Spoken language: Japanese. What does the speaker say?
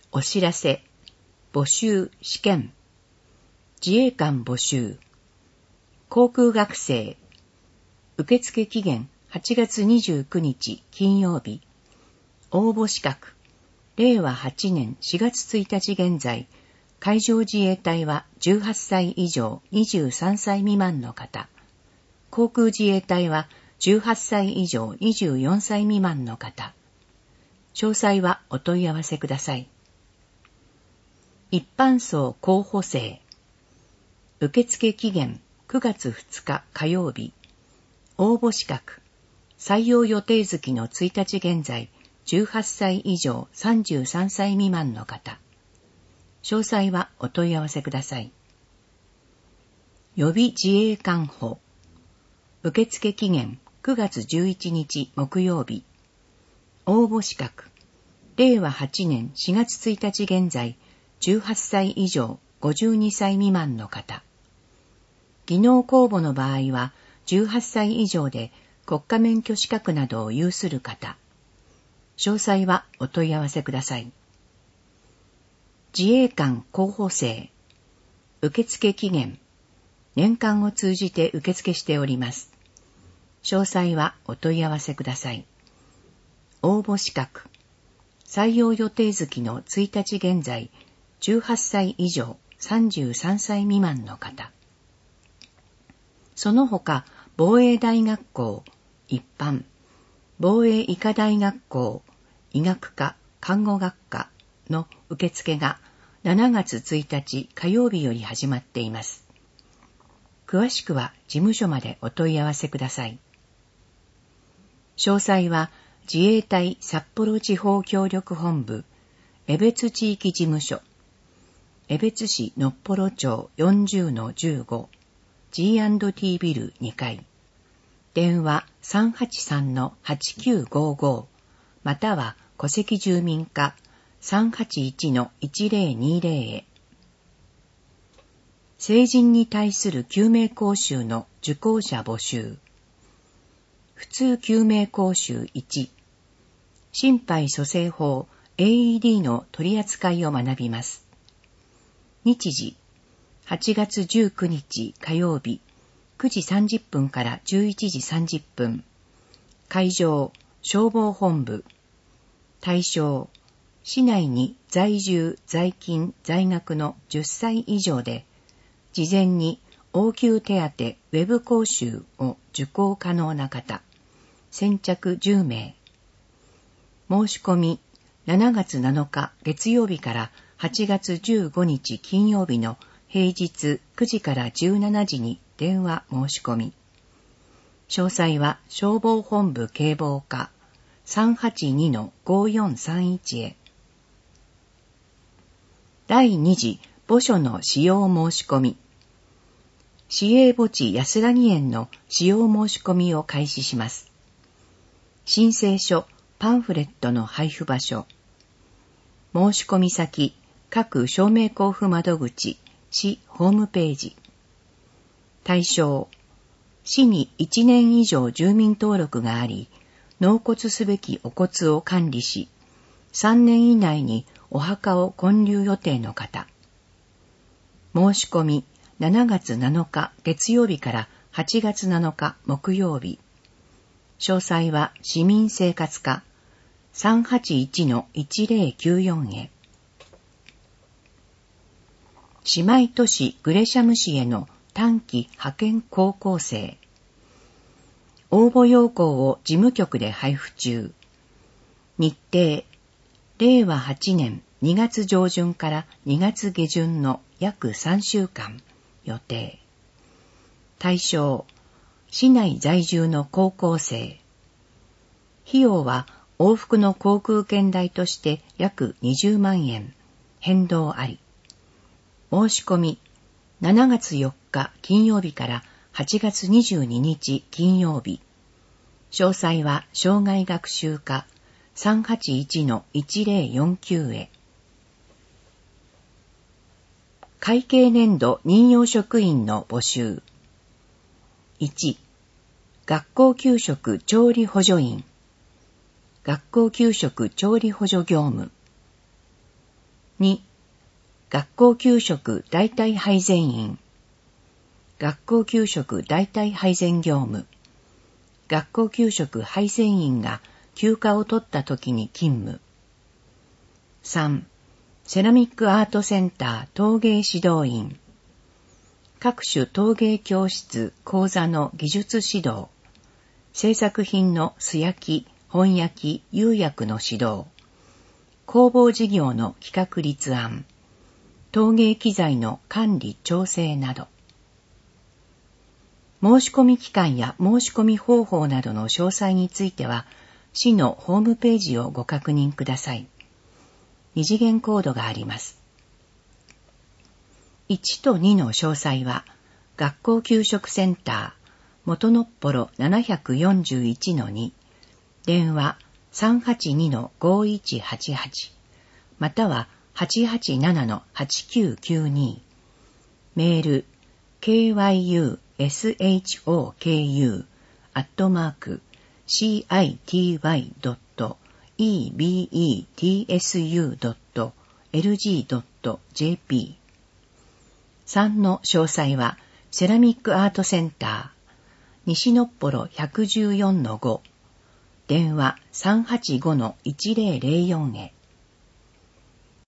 お知らせ、募集、試験、自衛官募集、航空学生、受付期限8月29日金曜日、応募資格、令和8年4月1日現在、海上自衛隊は18歳以上23歳未満の方、航空自衛隊は18歳以上24歳未満の方、詳細はお問い合わせください。一般層候補生、受付期限9月2日火曜日、応募資格、採用予定月の1日現在、18歳以上33歳未満の方、詳細はお問い合わせください。予備自衛官補、受付期限9月11日木曜日、応募資格、令和8年4月1日現在、18歳以上52歳未満の方、技能公募の場合は18歳以上で国家免許資格などを有する方、詳細はお問い合わせください。自衛官候補生、受付期限、年間を通じて受付しております。詳細はお問い合わせください。応募資格、採用予定月の1日現在、18歳以上33歳未満の方。その他、防衛大学校、一般、防衛医科大学校、医学科、看護学科の受付が7月1日火曜日より始まっています。詳しくは事務所までお問い合わせください。詳細は自衛隊札幌地方協力本部、江別地域事務所、江別市のっぽろ町 40-15、G&T ビル2階、電話 383-8955 または戸籍住民課 381-1020 へ。成人に対する救命講習の受講者募集。普通救命講習1、心肺蘇生法 AED の取り扱いを学びます。日時、8月19日火曜日、9時30分から11時30分。会場、消防本部。対象、市内に在住、在勤、在学の10歳以上で、事前に応急手当ウェブ講習を受講可能な方、先着10名。申し込み、7月7日月曜日から8月15日金曜日の平日9時から17時に電話申し込み。詳細は消防本部警防課 382-5431 へ。第2次墓所の使用申し込み。市営墓地安らぎ園の使用申し込みを開始します。申請書、パンフレットの配布場所。申し込み先、各証明交付窓口、市ホームページ。対象、市に1年以上住民登録があり、納骨すべきお骨を管理し、3年以内にお墓を建立予定の方。申し込み、7月7日月曜日から8月7日木曜日。詳細は市民生活課 381-1094 へ。姉妹都市グレシャム市への短期派遣高校生。応募要項を事務局で配布中。日程、令和8年2月上旬から2月下旬の約3週間予定。対象、市内在住の高校生。費用は往復の航空券代として約20万円、変動あり。申し込み、7月4日金曜日から8月22日金曜日。詳細は生涯学習課 381-1049 へ。会計年度任用職員の募集。1、学校給食調理補助員。学校給食調理補助業務。 2、学校給食代替配膳員。学校給食代替配膳業務。学校給食配膳員が休暇を取った時に勤務。3、セラミックアートセンター陶芸指導員。各種陶芸教室講座の技術指導。制作品の素焼き、本焼き、釉薬の指導。工房事業の企画立案。陶芸機材の管理調整など。申し込み期間や申し込み方法などの詳細については、市のホームページをご確認ください。二次元コードがあります。1と2の詳細は、学校給食センター、元のっぽろ 741-2、電話 382-5188、または 887-8992、メール、kyushoku@city-ebetsu.lg.jp。3の詳細は、セラミックアートセンター、西のっぽろ 114-5、電話 385-1004 へ。